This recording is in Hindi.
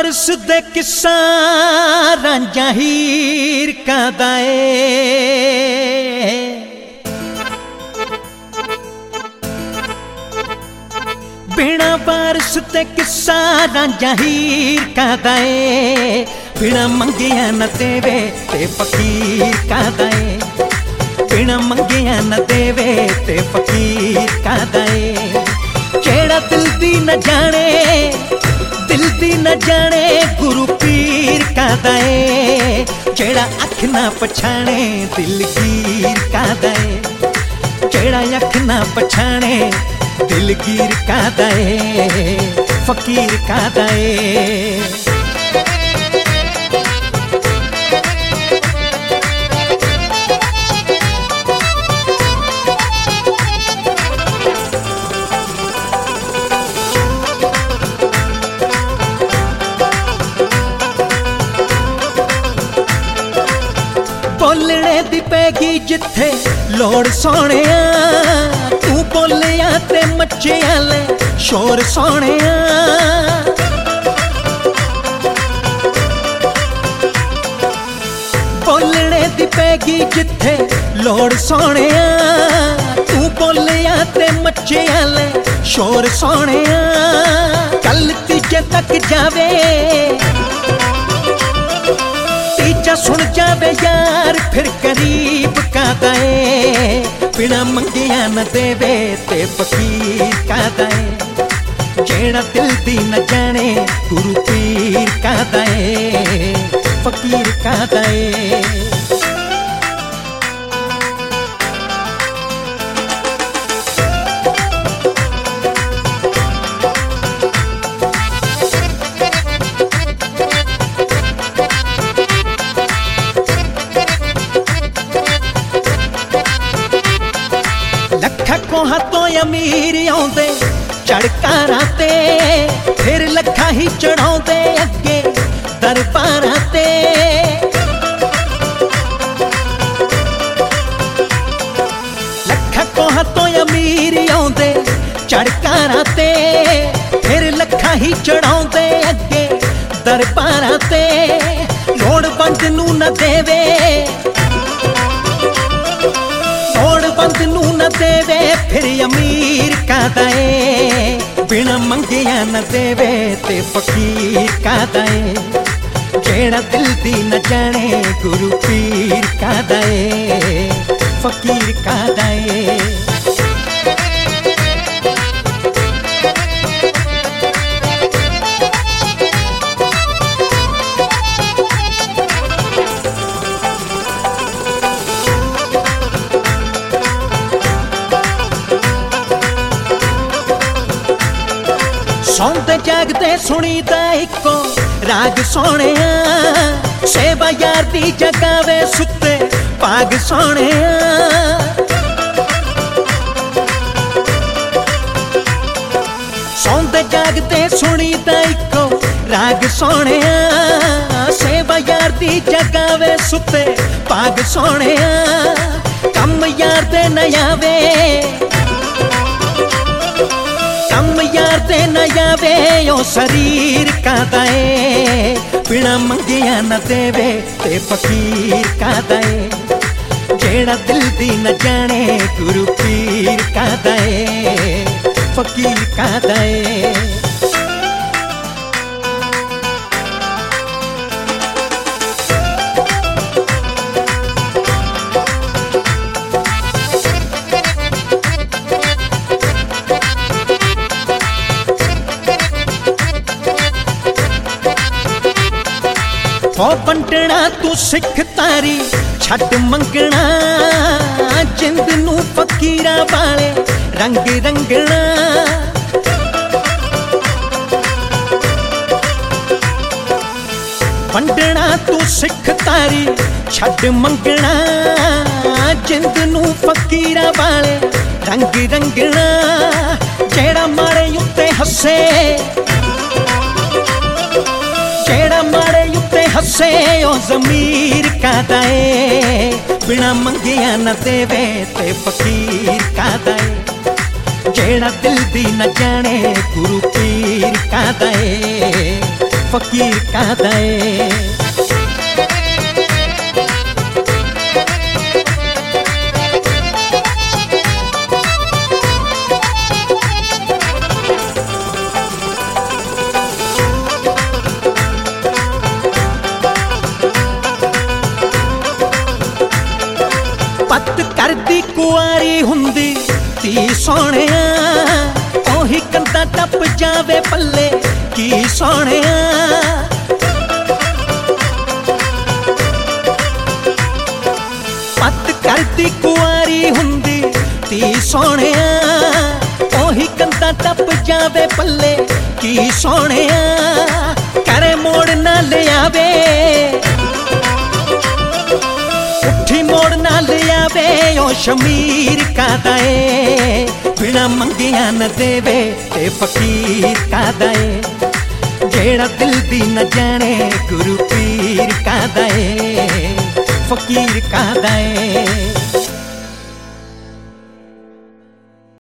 बारिश दे किस्सा रांझा हीर कादा बिना बारिश दे किस्सा रांझा हीर कादा बिना मंगिया न देवे ते फकीर कादा बिना मंगिया न देवे ते फकीर कादा जेड़ा दिल दी न जाने दिल दी न जाने गुरु पीर कादा जेड़ा अख ना पछाणे दिलगीर कादा जेड़ा अख ना पछाणे दिलगीर कादा फकीर कादा बोलने दी पैगी जिथे लोड़ सोने तू बोलिया ते मचिया ले शोर सोने बोलने दी पैगी जिथे लोड़ सोने तू बोलिया ते मचिया ले शोर सोने कल तीजे तक जावे तीजा सुन जावे यार फिर करीब कादा बिना मंगिया न देवे ते फकीर कादा जेड़ा दिल दी न जाने गुरु पीर कादा फकीर कादा लखा को हाथों अमीर आउंदे चढ़कारां ते फिर लखा ही चढ़ाउंदे अगे दरबारां ते लखा को हाथों अमीर आउंदे चढ़कारां ते फिर लखा ही चढ़ाउंदे अगे दरबारां ते लोड़वंद नूं न देवे बंद नू न देवे फिर अमीर कादा बिना मंगिया न देवे ते फकीर कादा जेड़ा दिल दी न जाने गुरु पीर कादा फकीर कादा सौंदे जागदे सुनीदा इको राग सोने सेवा यार दी जगावे सुते पाग सोने सौंदे जागदे सुनीदा इको राग सोने सेवा यार दी जगावे सुते पाग सोने कम यार दे न आवे कम यार दे न आवे ओ शरीर कादा बिना मंगिया न देवे ते फकीर कादा जेड़ा दिल दी न जाने गुरु पीर कादा फकीर कादा ओ बंटना तू सिख तारी छट मंगना जिंद नू फकीरा वाले रंग रंगना बंटना तू सिख तारी छट मंगना जिंद नू फकीरा वाले रंग रंगना जेड़ा मारे उत्ते हसे जेड़ा मारे उत्ते हसे ओ जमीर कादा बिना मंगिया न देवे ते फकीर कादा जेड़ा दिल दी न जाने गुरु पीर कादा फकीर कादा ए। पत करदी कुआरी हुंदी धी सोहणिया, ओही कंधा टप जावे पल्ले की सोहणिया। पत करदी कुआरी हुंदी धी सोहणिया, ओही कंधा टप जावे पल्ले की सोहणिया। करे मोड़ ना ले आवे, मोड़ ना ले आवे ओ शमीर कादा ए। बिना मंगिया न देवे ते फकीर कादा ए। जेड़ा दिल दी न जाने गुरु पीर कादा ए, फकीर कादा ए।